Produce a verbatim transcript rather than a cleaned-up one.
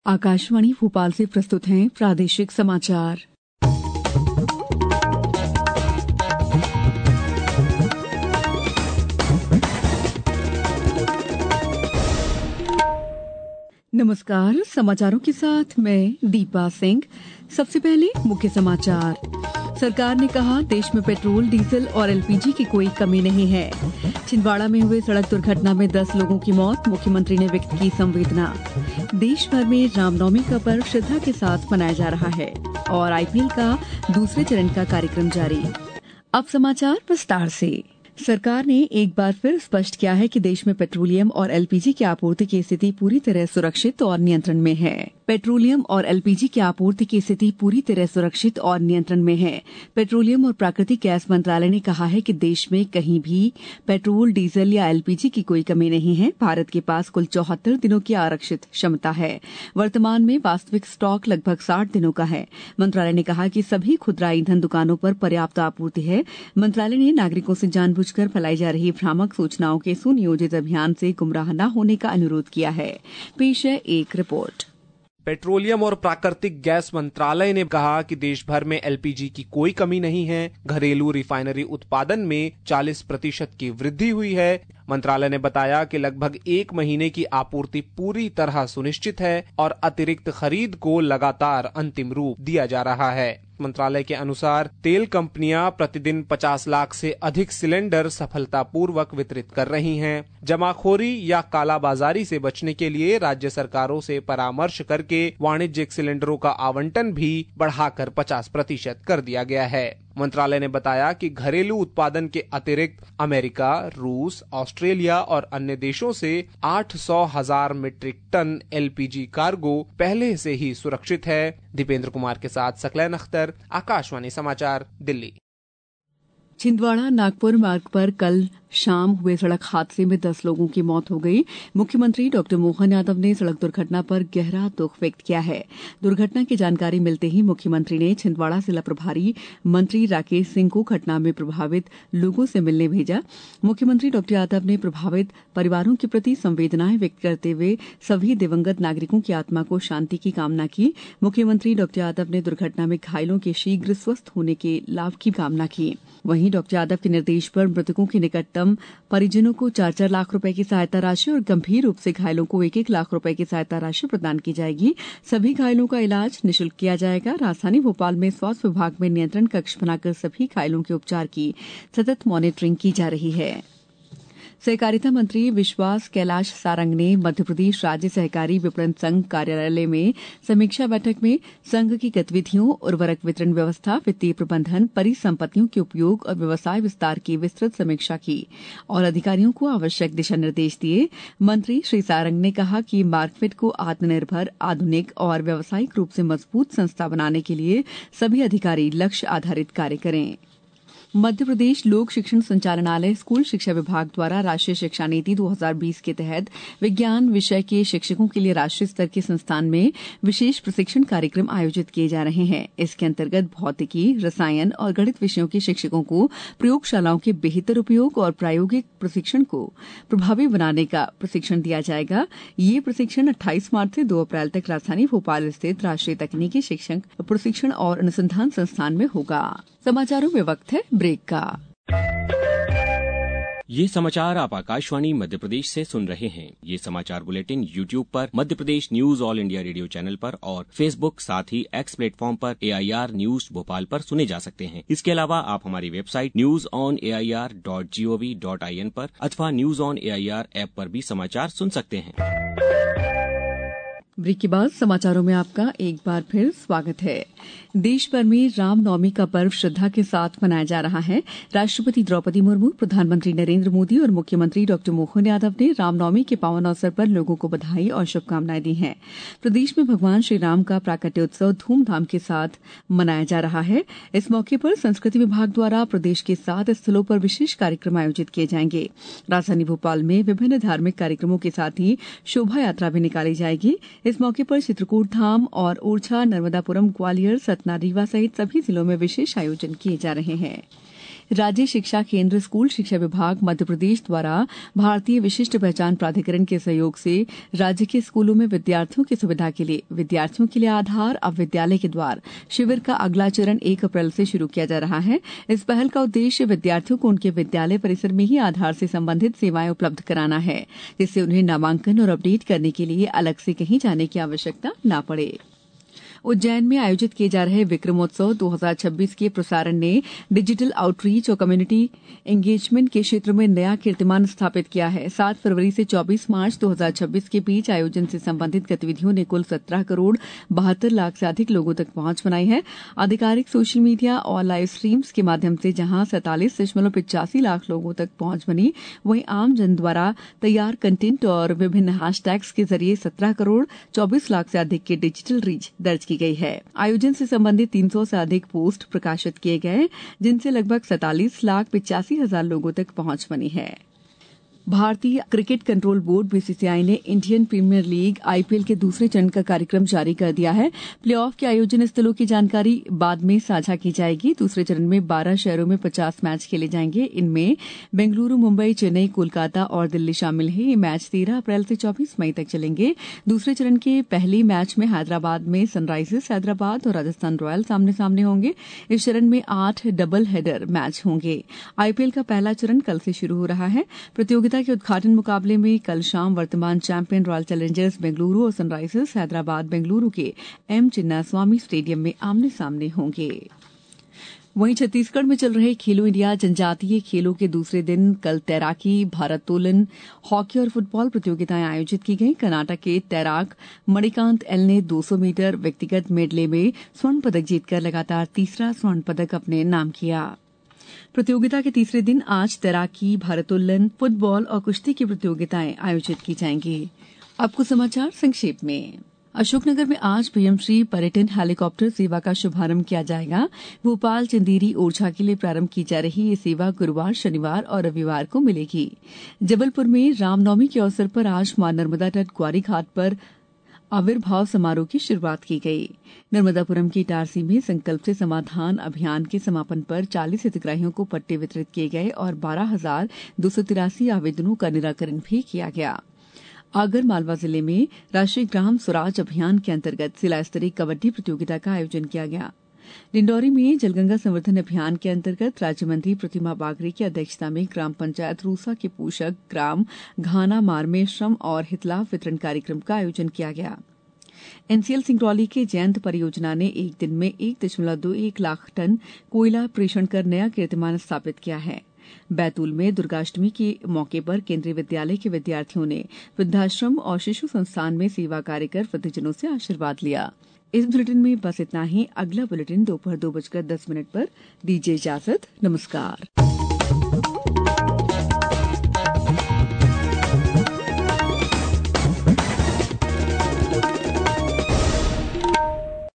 आकाशवाणी भोपाल से प्रस्तुत हैं प्रादेशिक समाचार। नमस्कार, समाचारों के साथ मैं दीपा सिंह। सबसे पहले मुख्य समाचार। सरकार ने कहा देश में पेट्रोल, डीजल और एलपीजी की कोई कमी नहीं है। छिंदवाड़ा में हुए सड़क दुर्घटना में दस लोगों की मौत, मुख्यमंत्री ने व्यक्त की संवेदना। देश भर में रामनवमी का पर्व श्रद्धा के साथ मनाया जा रहा है और आईपीएल का दूसरे चरण का कार्यक्रम जारी। अब समाचार विस्तार से। सरकार ने एक बार फिर स्पष्ट किया है कि देश में पेट्रोलियम और एलपीजी की आपूर्ति की स्थिति पूरी तरह सुरक्षित और नियंत्रण में है। पेट्रोलियम और एलपीजी की आपूर्ति की स्थिति पूरी तरह सुरक्षित और नियंत्रण में है। पेट्रोलियम और प्राकृतिक गैस मंत्रालय ने कहा है कि देश में कहीं भी पेट्रोल, डीजल या एलपीजी की कोई कमी नहीं है। भारत के पास कुल चौहत्तर दिनों की आरक्षित क्षमता है। वर्तमान में वास्तविक स्टॉक लगभग साठ दिनों का है। मंत्रालय ने कहा कि सभी खुदरा ईंधन दुकानों पर पर्याप्त आपूर्ति है। मंत्रालय ने नागरिकों से जानबूझकर फैलाई जा रही भ्रामक सूचनाओं के सुनियोजित अभियान से गुमराह न होने का अनुरोध किया है। पेश है एक रिपोर्ट। पेट्रोलियम और प्राकृतिक गैस मंत्रालय ने कहा कि देश भर में एलपीजी की कोई कमी नहीं है। घरेलू रिफाइनरी उत्पादन में चालीस प्रतिशत की वृद्धि हुई है। मंत्रालय ने बताया कि लगभग एक महीने की आपूर्ति पूरी तरह सुनिश्चित है और अतिरिक्त खरीद को लगातार अंतिम रूप दिया जा रहा है। मंत्रालय के अनुसार तेल कंपनियां प्रतिदिन पचास लाख से अधिक सिलेंडर सफलतापूर्वक वितरित कर रही हैं। जमाखोरी या कालाबाजारी से बचने के लिए राज्य सरकारों से परामर्श करके वाणिज्यिक सिलेंडरों का आवंटन भी बढ़ाकर पचास प्रतिशत कर दिया गया है। मंत्रालय ने बताया कि घरेलू उत्पादन के अतिरिक्त अमेरिका, रूस, ऑस्ट्रेलिया और अन्य देशों से आठ सौ हजार मीट्रिक टन एलपीजी कार्गो पहले से ही सुरक्षित है। दीपेंद्र कुमार के साथ सकलैन अख्तर, आकाशवाणी समाचार, दिल्ली। छिंदवाड़ा नागपुर मार्ग पर कल शाम हुए सड़क हादसे में दस लोगों की मौत हो गई। मुख्यमंत्री डॉक्टर मोहन यादव ने सड़क दुर्घटना पर गहरा दुख व्यक्त किया है। दुर्घटना की जानकारी मिलते ही मुख्यमंत्री ने छिंदवाड़ा जिला प्रभारी मंत्री राकेश सिंह को घटना में प्रभावित लोगों से मिलने भेजा। मुख्यमंत्री डॉक्टर यादव ने प्रभावित परिवारों के प्रति संवेदनाएं व्यक्त करते हुए सभी दिवंगत नागरिकों की आत्मा को शांति की कामना की। मुख्यमंत्री डॉक्टर यादव ने दुर्घटना में घायलों के शीघ्र स्वस्थ होने के लाभ की कामना की। वहीं डॉक्टर यादव के निर्देश पर मृतकों के निकटतम परिजनों को चार चार लाख रुपए की सहायता राशि और गंभीर रूप से घायलों को एक एक लाख रुपए की सहायता राशि प्रदान की जाएगी। सभी घायलों का इलाज निःशुल्क किया जाएगा। राजधानी भोपाल में स्वास्थ्य विभाग में नियंत्रण कक्ष बनाकर सभी घायलों के उपचार की सतत मॉनिटरिंग की जा रही है। सहकारिता मंत्री विश्वास कैलाश सारंग ने मध्यप्रदेश राज्य सहकारी विपणन संघ कार्यालय में समीक्षा बैठक में संघ की गतिविधियों, उर्वरक वितरण व्यवस्था, वित्तीय प्रबंधन, परिसंपत्तियों के उपयोग और व्यवसाय विस्तार की विस्तृत समीक्षा की और अधिकारियों को आवश्यक दिशा निर्देश दिए। मंत्री श्री सारंग ने कहा कि मार्कफेड को आत्मनिर्भर, आधुनिक और व्यावसायिक रूप से मजबूत संस्था बनाने के लिए सभी अधिकारी लक्ष्य आधारित कार्य करें। मध्य प्रदेश लोक शिक्षण संचालनालय स्कूल शिक्षा विभाग द्वारा राष्ट्रीय शिक्षा नीति दो हज़ार बीस के तहत विज्ञान विषय के शिक्षकों के लिए राष्ट्रीय स्तर के संस्थान में विशेष प्रशिक्षण कार्यक्रम आयोजित किए जा रहे हैं। इसके अंतर्गत भौतिकी, रसायन और गणित विषयों के शिक्षकों को प्रयोगशालाओं के बेहतर उपयोग और प्रायोगिक प्रशिक्षण को प्रभावी बनाने का प्रशिक्षण दिया जाएगा। ये प्रशिक्षण अट्ठाईस मार्च से दो अप्रैल तक राजधानी भोपाल स्थित राष्ट्रीय तकनीकी शिक्षक प्रशिक्षण और अनुसंधान संस्थान में होगा। समाचारों में वक्त है ब्रेक का। ये समाचार आप आकाशवाणी मध्य प्रदेश से सुन रहे हैं। ये समाचार बुलेटिन यूट्यूब पर Madhya Pradesh news All India Radio channel पर और फेसबुक साथ ही एक्स प्लेटफॉर्म पर एआईआर न्यूज भोपाल पर सुने जा सकते हैं। इसके अलावा आप हमारी website news on AIR dot GOV dot IN पर अथवा न्यूज ऑन एआईआर ऐप पर भी समाचार सुन सकते हैं। ब्रेक के बाद समाचारों में आपका एक बार फिर स्वागत है। देश भर में रामनवमी का पर्व श्रद्धा के साथ मनाया जा रहा है। राष्ट्रपति द्रौपदी मुर्मू, प्रधानमंत्री नरेंद्र मोदी और मुख्यमंत्री डॉक्टर मोहन यादव ने रामनवमी के पावन अवसर पर लोगों को बधाई और शुभकामनाएं दी हैं। प्रदेश में भगवान श्री राम का प्राकट्योत्सव धूमधाम के साथ मनाया जा रहा है। इस मौके पर संस्कृति विभाग द्वारा प्रदेश के सात स्थलों पर विशेष कार्यक्रम आयोजित किए जाएंगे। राजधानी भोपाल में विभिन्न धार्मिक कार्यक्रमों के साथ ही शोभा यात्रा भी निकाली जाएगी। इस मौके पर चित्रकूट धाम और ओरछा, नर्मदापुरम, ग्वालियर, सतना, रीवा सहित सभी जिलों में विशेष आयोजन किए जा रहे हैं। राज्य शिक्षा केंद्र स्कूल शिक्षा विभाग मध्य प्रदेश द्वारा भारतीय विशिष्ट पहचान प्राधिकरण के सहयोग से राज्य के स्कूलों में विद्यार्थियों की सुविधा के लिए विद्यार्थियों के लिए आधार अब विद्यालय के द्वार शिविर का अगला चरण एक अप्रैल से शुरू किया जा रहा है। इस पहल का उद्देश्य विद्यार्थियों को उनके विद्यालय परिसर में ही आधार से संबंधित सेवाएं उपलब्ध कराना है, जिससे उन्हें नामांकन और अपडेट करने के लिए अलग से कहीं जाने की आवश्यकता न पड़े। उज्जैन में आयोजित किए जा रहे विक्रमोत्सव दो हज़ार छब्बीस के प्रसारण ने डिजिटल आउटरीच और कम्युनिटी एंगेजमेंट के क्षेत्र में नया कीर्तिमान स्थापित किया है। सात फरवरी से चौबीस मार्च दो हज़ार छब्बीस के बीच आयोजन से संबंधित गतिविधियों ने कुल सत्रह करोड़ बहत्तर लाख से अधिक लोगों तक पहुंच बनाई है। आधिकारिक सोशल मीडिया और लाइव स्ट्रीम्स के माध्यम से जहां सैंतालीस दशमलव पिचासी लाख लोगों तक पहुंच बनी, वहीं आम जन द्वारा तैयार कंटेंट और विभिन्न हैशटैग्स के जरिए सत्रह करोड़ चौबीस लाख से अधिक की डिजिटल रीच दर्ज की गई है। आयोजन से संबंधित तीन सौ से अधिक पोस्ट प्रकाशित किए गए, जिनसे लगभग सैंतालीस लाख पिचासी हजार लोगों तक पहुंच बनी है। भारतीय क्रिकेट कंट्रोल बोर्ड बीसीसीआई ने इंडियन प्रीमियर लीग आईपीएल के दूसरे चरण का कार्यक्रम जारी कर दिया है। प्लेऑफ के आयोजन स्थलों की जानकारी बाद में साझा की जाएगी। दूसरे चरण में बारह शहरों में पचास मैच खेले जाएंगे। इनमें बेंगलुरु, मुंबई, चेन्नई, कोलकाता और दिल्ली शामिल हैं। ये मैच तेरह अप्रैल से चौबीस मई तक चलेंगे। दूसरे चरण के पहले मैच में हैदराबाद में सनराइजर्स हैदराबाद और राजस्थान रॉयल्स आमने सामने होंगे। इस चरण में आठ डबल हेडर मैच होंगे। आईपीएल का पहला चरण कल से शुरू हो रहा है। प्रतियोगिता के उद्घाटन मुकाबले में कल शाम वर्तमान चैंपियन रॉयल चैलेंजर्स बेंगलुरु और सनराइजर्स हैदराबाद बेंगलुरु के एम चिन्नास्वामी स्टेडियम में आमने सामने होंगे। वहीं छत्तीसगढ़ में चल रहे खेलो इंडिया जनजातीय खेलों के दूसरे दिन कल तैराकी, भारोत्तोलन, हॉकी और फुटबॉल प्रतियोगिताएं आयोजित की गई। कर्नाटक के तैराक मणिकांत एल ने दो सौ मीटर व्यक्तिगत मेडले में स्वर्ण पदक जीतकर लगातार तीसरा स्वर्ण पदक अपने नाम किया। प्रतियोगिता के तीसरे दिन आज तैराकी, भारोत्तोलन, फुटबॉल और कुश्ती की प्रतियोगिताएं आयोजित की जाएंगी। अब कुछ समाचार संक्षेप में। अशोकनगर में आज पीएमश्री पर्यटन हेलीकॉप्टर सेवा का शुभारंभ किया जाएगा। भोपाल, चंदेरी, ओरछा के लिए प्रारंभ की जा रही ये सेवा गुरुवार, शनिवार और रविवार को मिलेगी। जबलपुर में रामनवमी के अवसर पर आज मां नर्मदा तट ग्वारी घाट पर आविर्भाव समारोह की शुरुआत की गई। नर्मदापुरम की इटारसी में संकल्प से समाधान अभियान के समापन पर चालीस हितग्राहियों को पट्टे वितरित किए गए और बारह हजार दो सौ तिरासी आवेदनों का निराकरण भी किया गया। आगर मालवा जिले में राष्ट्रीय ग्राम स्वराज अभियान के अंतर्गत जिला स्तरीय कबड्डी प्रतियोगिता का आयोजन किया गया। डिंडौरी में जलगंगा संवर्धन अभियान के अंतर्गत राज्य मंत्री प्रतिमा बागरे की अध्यक्षता में ग्राम पंचायत रूसा के पोषक ग्राम घाना मार में श्रम और हितलाभ वितरण कार्यक्रम का आयोजन किया गया। एनसीएल सिंगरौली के जयंत परियोजना ने एक दिन में एक दशमलव दो एक लाख टन कोयला प्रेषण कर नया कीर्तिमान स्थापित किया है। बैतूल में दुर्गाष्टमी के मौके पर केंद्रीय विद्यालय के विद्यार्थियों ने वृद्धाश्रम और शिशु संस्थान में सेवा कार्य कर वृद्धजनों से आशीर्वाद लिया। इस बुलेटिन में बस इतना ही। अगला बुलेटिन दोपहर दो बजकर दस मिनट पर दीजिए इजाजत। नमस्कार।